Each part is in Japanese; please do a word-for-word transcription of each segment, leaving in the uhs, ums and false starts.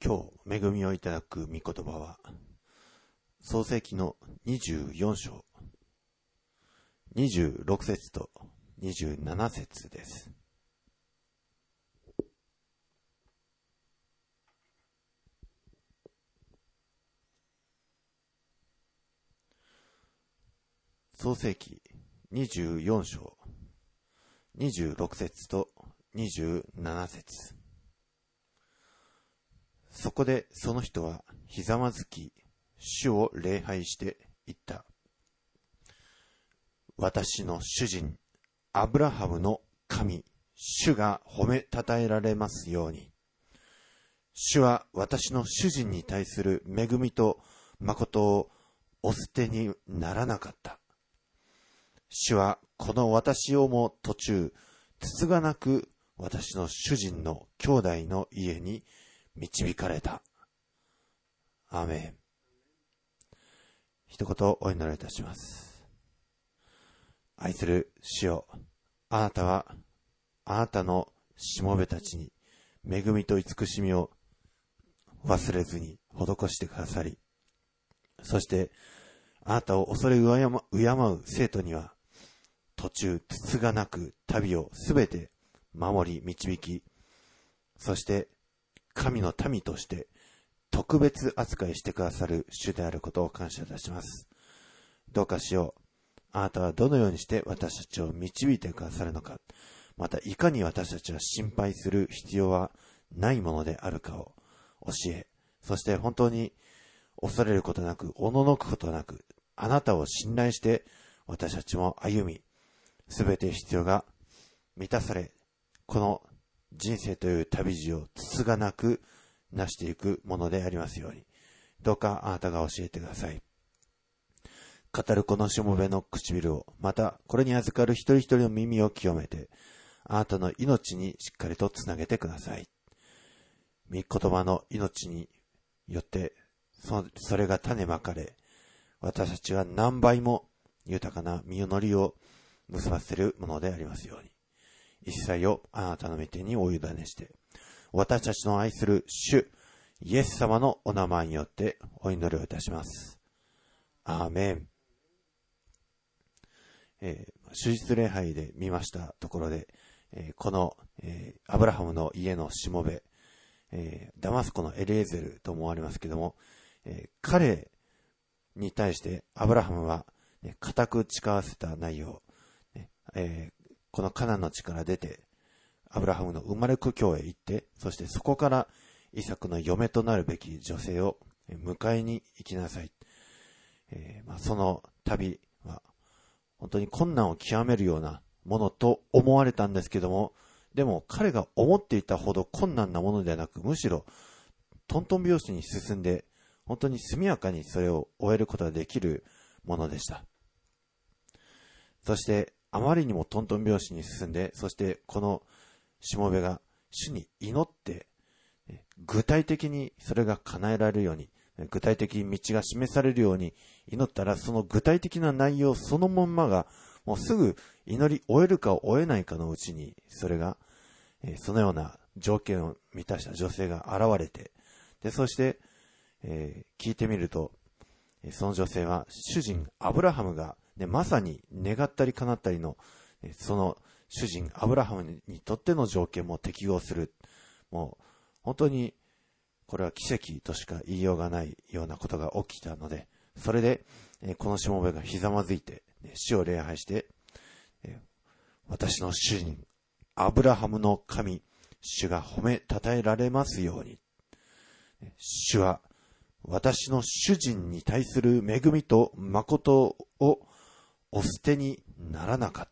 今日恵みをいただく御言葉は創世記のにじゅうよん章にじゅうろく節とにじゅうなな節です。創世記にじゅうよん章にじゅうろく節とにじゅうなな節。そこでその人はひざまずき、主を礼拝して言った。私の主人、アブラハムの神、主が褒めたたえられますように。主は私の主人に対する恵みと誠をお捨てにならなかった。主はこの私をも途中、つつがなく私の主人の兄弟の家に導かれた。アーメン。一言お祈りいたします。愛する主よ、あなたはあなたのしもべたちに恵みと慈しみを忘れずに施してくださり、そしてあなたを恐れ敬う生徒には途中つつがなく旅をすべて守り導き、そして神の民として特別扱いしてくださる主であることを感謝いたします。どうかしよう。あなたはどのようにして私たちを導いてくださるのか、またいかに私たちは心配する必要はないものであるかを教え、そして本当に恐れることなく、おののくことなく、あなたを信頼して私たちも歩み、すべて必要が満たされ、この人生という旅路をつつがなく成していくものでありますように、どうかあなたが教えてください。語るこのしもべの唇を、またこれに預かる一人一人の耳を清めて、あなたの命にしっかりとつなげてください。御言葉の命によってそ、それが種まかれ、私たちは何倍も豊かな実りを結ばせるものでありますように。一切をあなたの御手にお委ねして、私たちの愛する主イエス様のお名前によってお祈りをいたします。アーメン。えー、主日礼拝で見ましたところで、えー、この、えー、アブラハムの家のしもべ、えー、ダマスコのエリエゼルと思われますけども、えー、彼に対してアブラハムは、ね、固く誓わせた内容、ねえーこのカナンの地から出て、アブラハムの生まれ故郷へ行って、そしてそこからイサクの嫁となるべき女性を迎えに行きなさい。えーまあ、その旅は本当に困難を極めるようなものと思われたんですけども、でも彼が思っていたほど困難なものではなく、むしろトントン拍子に進んで、本当に速やかにそれを終えることができるものでした。そしてあまりにもトントン拍子に進んで、そしてこのしもべが主に祈って、具体的にそれが叶えられるように、具体的に道が示されるように祈ったら、その具体的な内容そのまんまが、もうすぐ祈り終えるか終えないかのうちに、それが、そのような条件を満たした女性が現れて、で、そして、えー、聞いてみると、その女性は主人アブラハムが、ね、まさに願ったり叶ったりの、その主人アブラハムにとっての条件も適合する。もう本当にこれは奇跡としか言いようがないようなことが起きたので、それでこのしもべがひざまずいて主を礼拝して、私の主人アブラハムの神、主が褒めたたえられますように。主は私の主人に対する恵みと誠をお捨てにならなかった。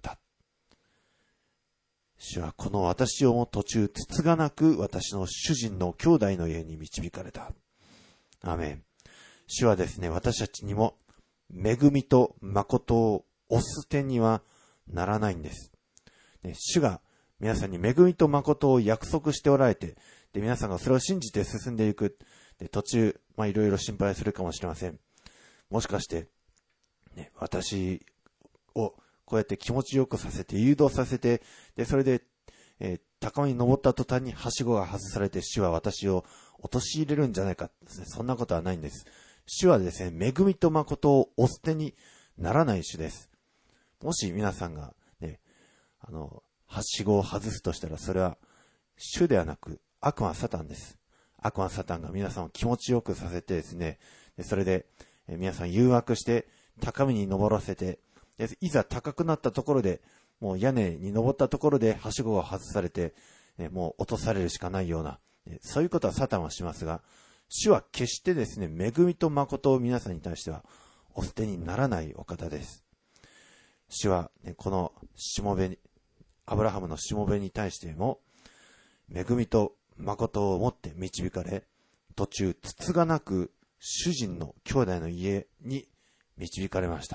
主はこの私をも途中つつがなく私の主人の兄弟の家に導かれた。アーメン。主はですね、私たちにも恵みと誠をお捨てにはならないんです。ね、主が皆さんに恵みと誠を約束しておられて、で皆さんがそれを信じて進んでいく。で途中、まあいろいろ心配するかもしれません。もしかして、ね、私をこうやって気持ちよくさせて、誘導させて、で、それで、えー、 高みに登った途端にはしごが外されて主は私を陥れるんじゃないかですね。そんなことはないんです。主はですね、恵みと誠をお捨てにならない主です。もし皆さんがね、あの、はしごを外すとしたら、それは主ではなく悪魔サタンです。悪魔サタンが皆さんを気持ちよくさせてですね、それで皆さん誘惑して高みに登らせて、いざ高くなったところで、もう屋根に登ったところではしごを外されて、もう落とされるしかないような、そういうことはサタンはしますが、主は決してですね、恵みと誠を皆さんに対してはお捨てにならないお方です。主は、ね、このしもべに、アブラハムのしもべに対しても、恵みと誠をもって導かれ、途中、つつがなく主人の兄弟の家に導かれました。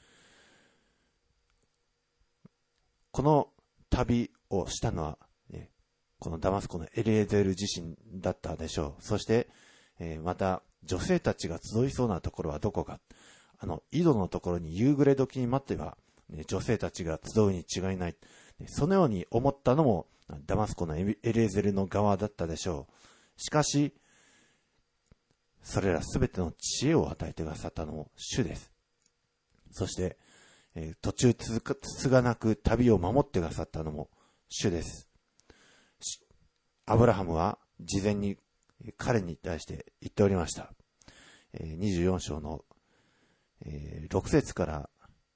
この旅をしたのは、ね、このダマスコのエリエゼル自身だったでしょう。そして、えー、また女性たちが集いそうなところはどこか。あの、井戸のところに夕暮れ時に待っては、ね、女性たちが集うに違いない。そのように思ったのもダマスコのエリエゼルの側だったでしょう。しかし、それらすべての知恵を与えてくださったのも主です。そして、えー、途中つつがなく旅を守ってくださったのも主です。アブラハムは事前に彼に対して言っておりました。えー、にじゅうよん章の、えー、ろく節から、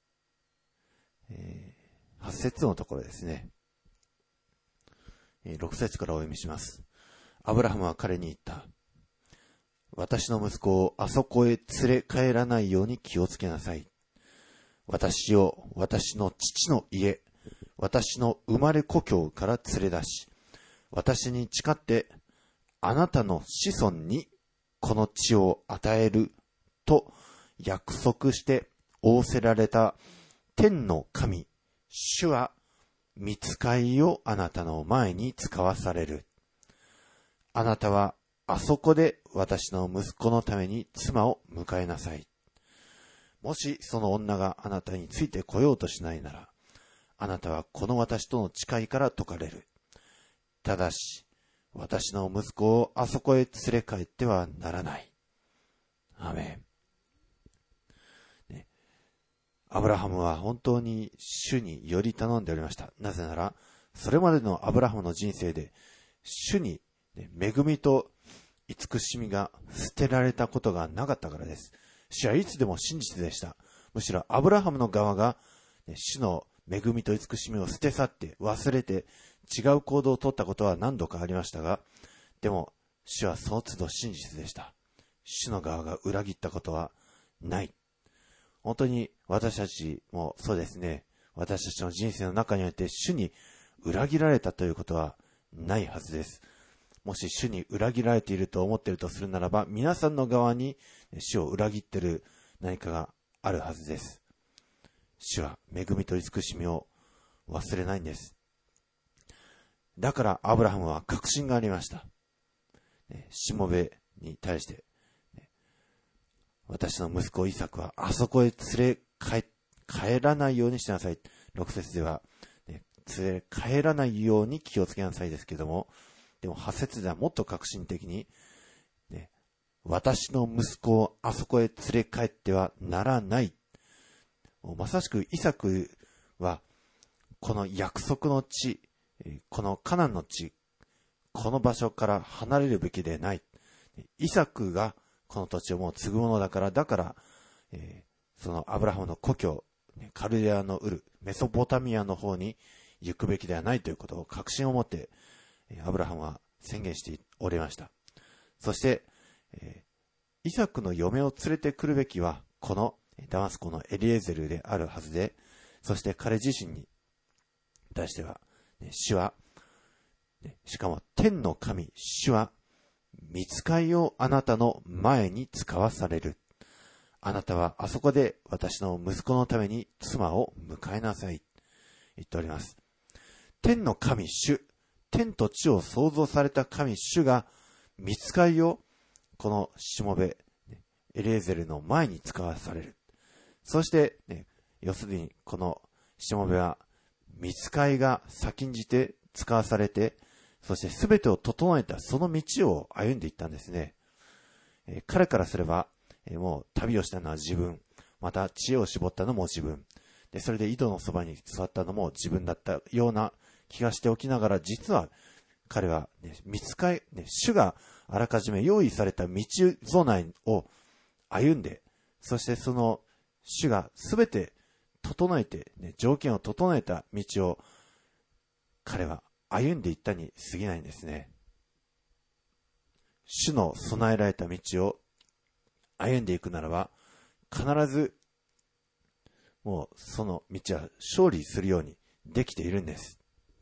えー、はち節のところですね。えー、ろく節からお読みします。アブラハムは彼に言った。私の息子をあそこへ連れ帰らないように気をつけなさい。私を私の父の家、私の生まれ故郷から連れ出し、私に誓ってあなたの子孫にこの地を与えると約束して仰せられた天の神、主は御使いをあなたの前に使わされる。あなたはあそこで私の息子のために妻を迎えなさい。もしその女があなたについて来ようとしないなら、あなたはこの私との誓いから解かれる。ただし、私の息子をあそこへ連れ帰ってはならない。アーメン。ね、アブラハムは本当に主により頼んでおりました。なぜなら、それまでのアブラハムの人生で、主に恵みと慈しみが捨てられたことがなかったからです。主はいつでも真実でした。むしろアブラハムの側が主の恵みと慈しみを捨て去って忘れて違う行動をとったことは何度かありましたが、でも主はその都度真実でした。主の側が裏切ったことはない。本当に私たちもそうですね。私たちの人生の中において主に裏切られたということはないはずです。もし主に裏切られていると思っているとするならば、皆さんの側に主を裏切っている何かがあるはずです。主は恵みと慈しみを忘れないんです。だからアブラハムは確信がありました。しもべに対して、私の息子イサクはあそこへ連れ帰、帰らないようにしなさい。ろく節では、連れ帰らないように気をつけなさいですけども、でもはち節ではもっと革新的に、ね、私の息子をあそこへ連れ帰ってはならない。まさしくイサクはこの約束の地、このカナンの地、この場所から離れるべきでない。イサクがこの土地をもう継ぐものだから、だから、えー、そのアブラハムの故郷、カルデアのウル、メソポタミアの方に行くべきではないということを確信を持ってアブラハムは宣言しておりました。そして、えー、イサクの嫁を連れてくるべきはこのダマスコのエリエゼルであるはずで、そして彼自身に対しては、ね、主は、ね、しかも天の神、主は御使いをあなたの前に使わされる。あなたはあそこで私の息子のために妻を迎えなさい。言っております。天の神、主、天と地を創造された神、主が御使いをこのしもべ、エレーゼルの前に使わされる。そして、ね、要するにこのしもべは御使いが先んじて使わされて、そして全てを整えたその道を歩んでいったんですね。えー、彼からすれば、えー、もう旅をしたのは自分、また知恵を絞ったのも自分、でそれで井戸のそばに座ったのも自分だったような気がしておきながら、実は彼は、ね、見つかい、ね、主があらかじめ用意された道備えを歩んで、そしてその主がすべて整えて、ね、条件を整えた道を彼は歩んでいったに過ぎないんですね。主の備えられた道を歩んでいくならば、必ずもうその道は勝利するようにできているんです。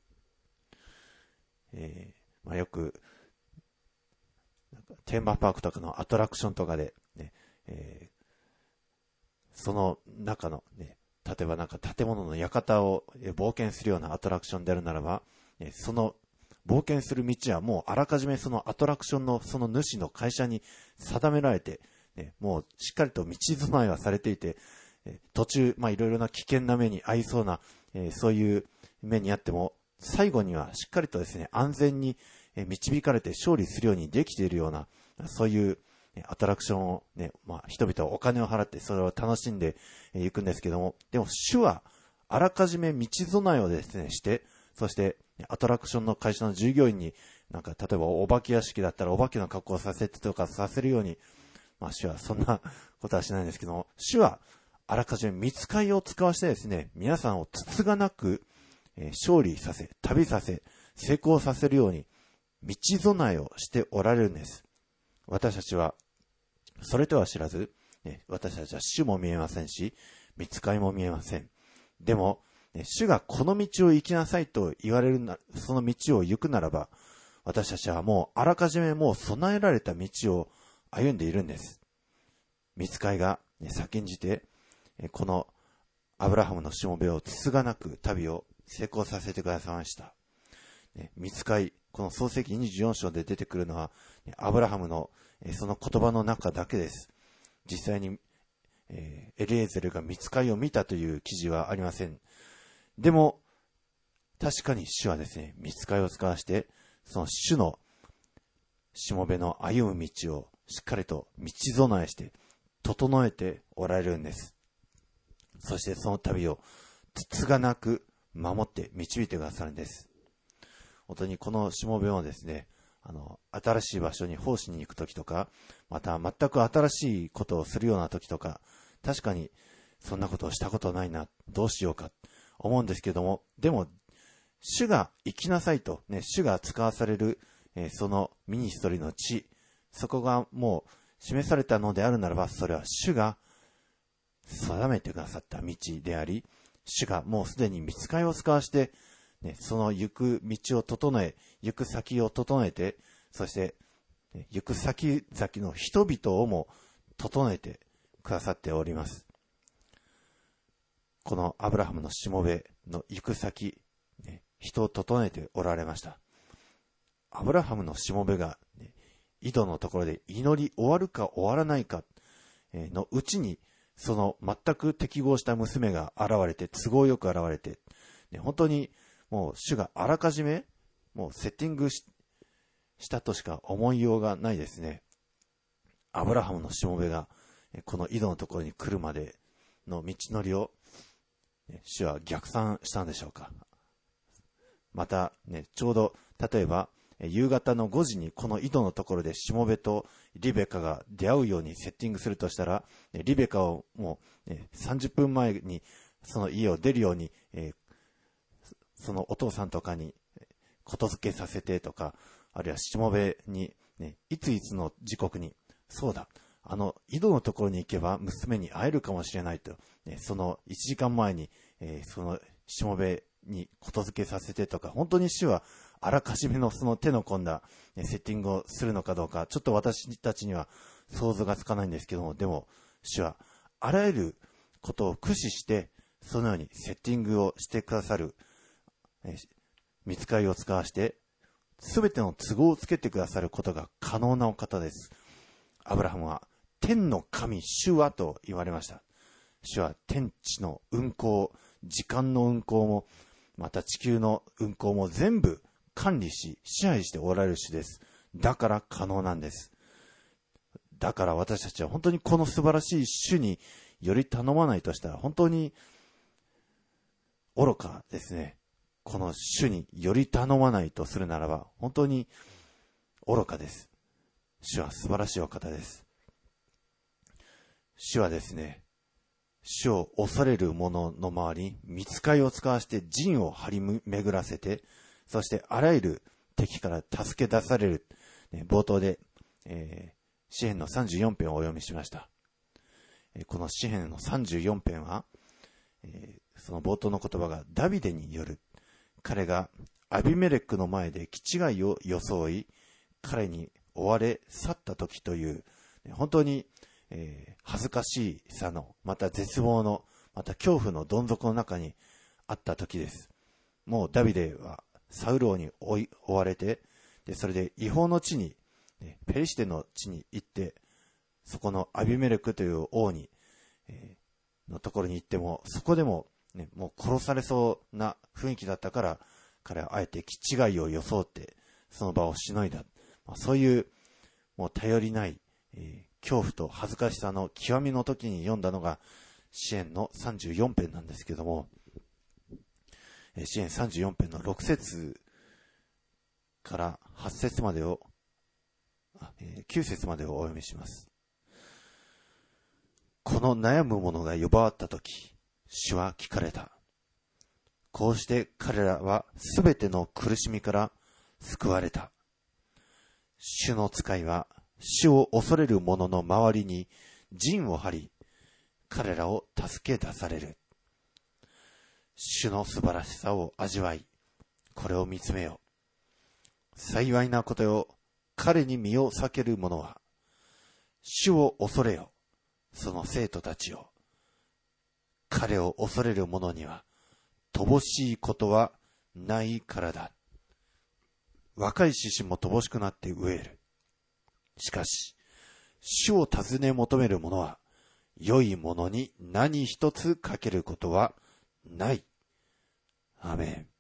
えーまあ、よくなんかテーマパークとかのアトラクションとかで、ねえー、その中の、ね、例えばなんか建物の館を冒険するようなアトラクションであるならば、その冒険する道はもうあらかじめそのアトラクションのその主の会社に定められて、ね、もうしっかりと道備えはされていて、途中、まあいろいろな危険な目に遭いそうな、えー、そういう目にあっても、最後にはしっかりとですね、安全に導かれて勝利するようにできているような、そういうアトラクションをね、まあ人々はお金を払ってそれを楽しんでいくんですけども、でも主はあらかじめ道備えをですね、して、そしてアトラクションの会社の従業員に、なんか例えばお化け屋敷だったらお化けの格好をさせてとかさせるように、まあ主はそんなことはしないんですけども、主はあらかじめ見つかりを使わしてですね、皆さんをつつがなく、えー、勝利させ、旅させ、成功させるように、道備えをしておられるんです。私たちは、それとは知らず、ね、私たちは主も見えませんし、見つかりも見えません。でも、ね、主がこの道を行きなさいと言われるな、その道を行くならば、私たちはもうあらかじめもう備えられた道を歩んでいるんです。見つかりが、ね、先んじて、このアブラハムのしもべをつつがなく旅を成功させてくださいました。見つかり、この創世記にじゅうよん章で出てくるのは、アブラハムのその言葉の中だけです。実際にエリエゼルが見つかりを見たという記事はありません。でも、確かに主はですね、見つかりを使わして、その主のしもべの歩む道をしっかりと道備えして、整えておられるんです。そしてその旅をつつがなく守って導いてくださるんです。本当にこのしもべをですね、あの、新しい場所に奉仕に行くときとか、また全く新しいことをするようなときとか、確かにそんなことをしたことないな、どうしようか、思うんですけども、でも、主が行きなさいと、ね、主が使わされる、えー、そのミニストリーの地、そこがもう示されたのであるならば、それは主が定めてくださった道であり、主がもうすでに見つかりを使わして、ね、その行く道を整え、行く先を整えて、そして、ね、行く先々の人々をも整えてくださっております。このアブラハムのしもべの行く先、ね、人を整えておられました。アブラハムのしもべが、ね、井戸のところで祈り終わるか終わらないかのうちに、その全く適合した娘が現れて、都合よく現れて、ね、本当にもう主があらかじめもうセッティング し, したとしか思いようがないですね。アブラハムのしもべがこの井戸のところに来るまでの道のりを主は逆算したんでしょうか。また、ね、ちょうど例えば夕方のごじにこの井戸のところでしもべとリベカが出会うようにセッティングするとしたら、リベカをもうさんじゅっぷんまえにその家を出るように、そのお父さんとかにことづけさせてとか、あるいはしもべに、ね、いついつの時刻に、そうだ、あの井戸のところに行けば娘に会えるかもしれないと、ね、そのいちじかんまえに、えー、そのしもべにことづけさせてとか、本当に主はあらかじめのその手の込んだ、ね、セッティングをするのかどうか、ちょっと私たちには想像がつかないんですけども、でも主はあらゆることを駆使してそのようにセッティングをしてくださる、えー、見つかりを使わしてすべての都合をつけてくださることが可能なお方です。アブラハムは天の神主はと言われました。主は天地の運行、時間の運行も、 また地球の運行も全部管理し、支配しておられる主です。だから可能なんです。だから私たちは本当にこの素晴らしい主により頼まないとしたら本当に愚かですね。この主により頼まないとするならば本当に愚かです。主は素晴らしいお方です。主はですね、主を恐れる者の周りに御使いを使わして陣を張り巡らせて、そしてあらゆる敵から助け出される。冒頭で、えー、詩編のさんじゅうよん編をお読みしました。この詩編のさんじゅうよん編は、えー、その冒頭の言葉がダビデによる。彼がアビメレックの前で気違いを装い、彼に追われ去った時という、本当に、えー、恥ずかしさの、また絶望の、また恐怖のどん底の中にあった時です。もうダビデはサウル王に追い追われて、でそれで違法の地に、ね、ペリシテの地に行って、そこのアビメレクという王に、えー、のところに行っても、そこでも、ね、もう殺されそうな雰囲気だったから、彼はあえて気違いを装って、その場をしのいだ。まあ、そういう、もう頼りない、えー、恐怖と恥ずかしさの極みの時に読んだのが、詩編のさんじゅうよん編なんですけども、えー、詩編さんじゅうよん編のろく節からはち節までを、えー、きゅう節までをお読みします。この悩む者が呼ばわったとき、主は聞かれた。こうして彼らはすべての苦しみから救われた。主の使いは主を恐れる者の周りに陣を張り、彼らを助け出される。主の素晴らしさを味わい、これを見つめよ。幸いなことよ、彼に身を避ける者は、主を恐れよ。その生徒たちよ。彼を恐れる者には、乏しいことはないからだ。若い獅子も乏しくなって飢える。しかし、主を尋ね求める者は、良いものに何一つかけることはない。アメン。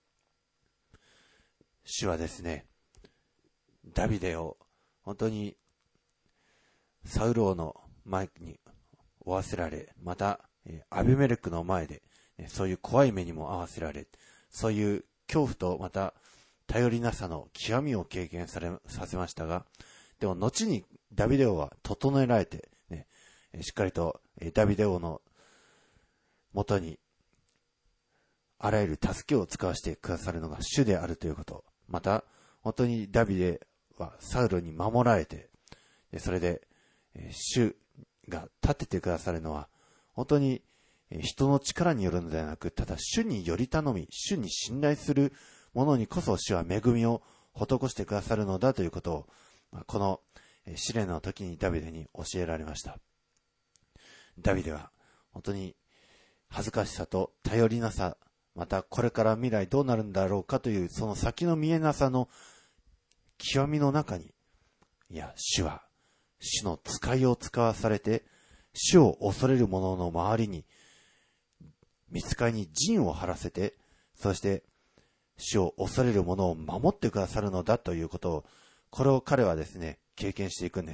主はですね、ダビデを本当にサウル王の前に追わせられ、またアビメレクの前でそういう怖い目にも遭わせられ、そういう恐怖とまた頼りなさの極みを経験されさせましたが、でも後にダビデ王は整えられて、ね、しっかりとダビデ王の元にあらゆる助けを使わせてくださるのが主であるということ、また本当にダビデはサウルに守られて、それで主が立ててくださるのは本当に人の力によるのではなく、ただ主により頼み、主に信頼する者にこそ主は恵みを施してくださるのだということを、この試練の時にダビデに教えられました。ダビデは本当に恥ずかしさと頼りなさ、またこれから未来どうなるんだろうかというその先の見えなさの極みの中に、いや、主は主の使いを使わされて、主を恐れる者の周りに御使いに陣を張らせて、そして主を恐れる者を守ってくださるのだということを、これを彼はですね、経験していくんです。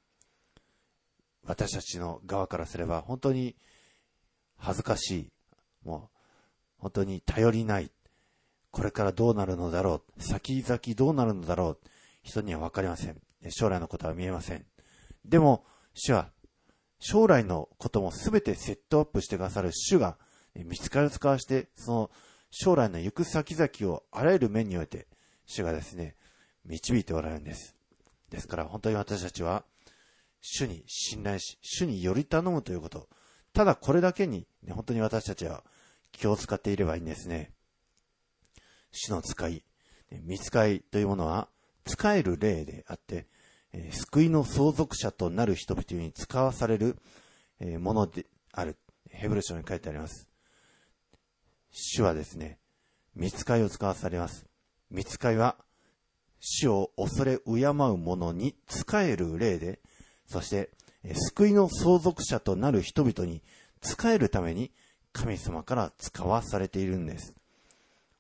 私たちの側からすれば本当に恥ずかしい、もう本当に頼りない、これからどうなるのだろう、先々どうなるのだろう、人には分かりません。将来のことは見えません。でも主は将来のこともすべてセットアップしてくださる主が、御使いを使わして、その将来の行く先々をあらゆる面において主がですね、導いておられるんです。ですから本当に私たちは主に信頼し、主により頼むということ、ただこれだけに、ね、本当に私たちは気を使っていればいいんですね。主の使い、御使いというものは使える霊であって、えー、救いの相続者となる人々に使わされる、えー、ものである。ヘブル書に書いてあります。主はですね、御使いを使わされます。御使いは主を恐れ敬う者に使える霊で、そして、えー、救いの相続者となる人々に使えるために神様から使わされているんです。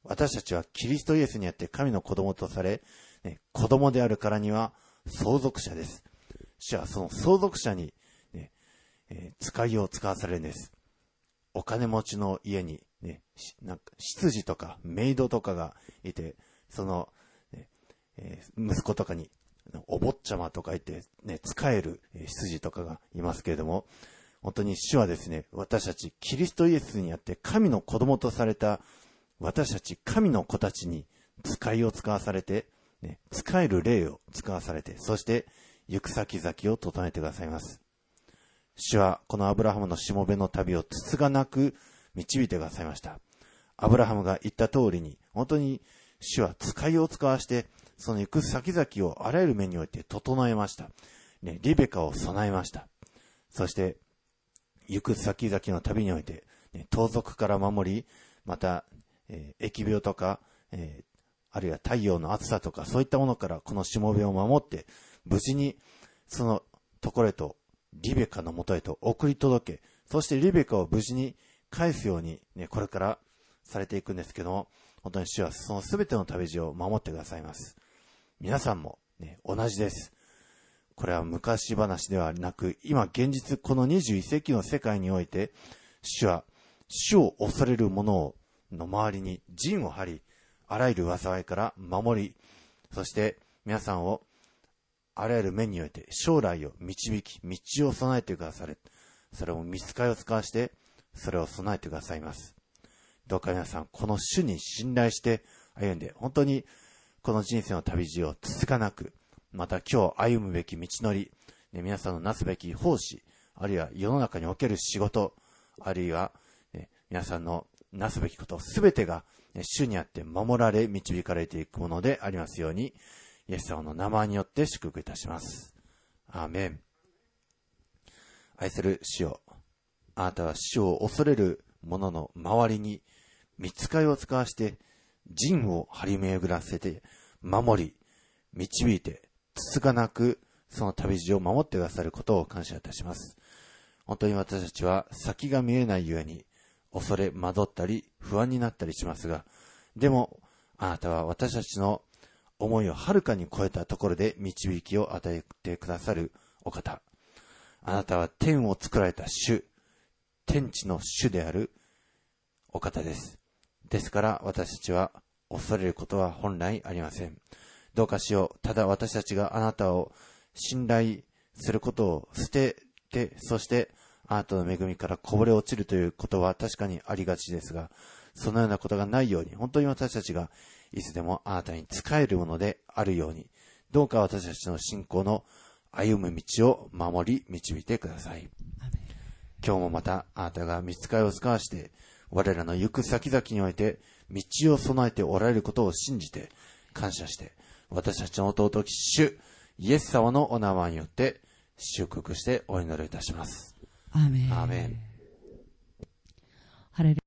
私たちはキリストイエスにあって神の子供とされ、ね、子供であるからには相続者です。主はその相続者に、ねえー、使いを使わされるんです。お金持ちの家に、ね、なんか執事とかメイドとかがいて、その、ねえー、息子とかにお坊ちゃまとかいて、ね、使える執事とかがいますけれども、本当に主はですね、私たちキリストイエスにあって神の子供とされた私たち神の子たちに使いを使わされて、ね、使える霊を使わされて、そして行く先々を整えてくださいます。主はこのアブラハムのしもべの旅をつつがなく導いてくださいました。アブラハムが言った通りに、本当に主は使いを使わして、その行く先々をあらゆる面において整えました。ね、リベカを備えました。そして、行く先々の旅において、ね、盗賊から守り、また、えー、疫病とか、えー、あるいは太陽の暑さとか、そういったものからこのしもべを守って、無事にそのところへと、リベカのもとへと送り届け、そしてリベカを無事に返すように、ね、これからされていくんですけども、本当に主はそのすべての旅路を守ってくださいます。皆さんも、ね、同じです。これは昔話ではなく、今現実このにじゅういっ世紀の世界において、主は主を恐れる者の周りに陣を張り、あらゆる災いから守り、そして皆さんをあらゆる面において将来を導き、道を備えてくださる。それも御使いを使わして、それを備えてくださいます。どうか皆さん、この主に信頼して歩んで、本当にこの人生の旅路をつつかなく、また今日歩むべき道のり、ね、皆さんのなすべき奉仕、あるいは世の中における仕事、あるいは、ね、皆さんのなすべきことすべてが、ね、主にあって守られ導かれていくものでありますように、イエス様の名前によって祝福いたします。アーメン。愛する主よ、あなたは主を恐れる者の周りに御使いを使わして陣を張り巡らせて守り導いてつつがなくその旅路を守ってくださることを感謝いたします。本当に私たちは先が見えないゆえに恐れ惑ったり不安になったりしますが、でもあなたは私たちの思いをはるかに超えたところで導きを与えてくださるお方。あなたは天を作られた主、天地の主であるお方です。ですから私たちは恐れることは本来ありません。どうかしよう、ただ私たちがあなたを信頼することを捨てて、そしてあなたの恵みからこぼれ落ちるということは確かにありがちですが、そのようなことがないように、本当に私たちがいつでもあなたに仕えるものであるように、どうか私たちの信仰の歩む道を守り導いてください。今日もまたあなたが御使いを使わして我らの行く先々において道を備えておられることを信じて感謝して、私たちの尊き主イエス様のお名前によって祝福してお祈りいたします。 アーメン。 アーメン。 ハレルヤ。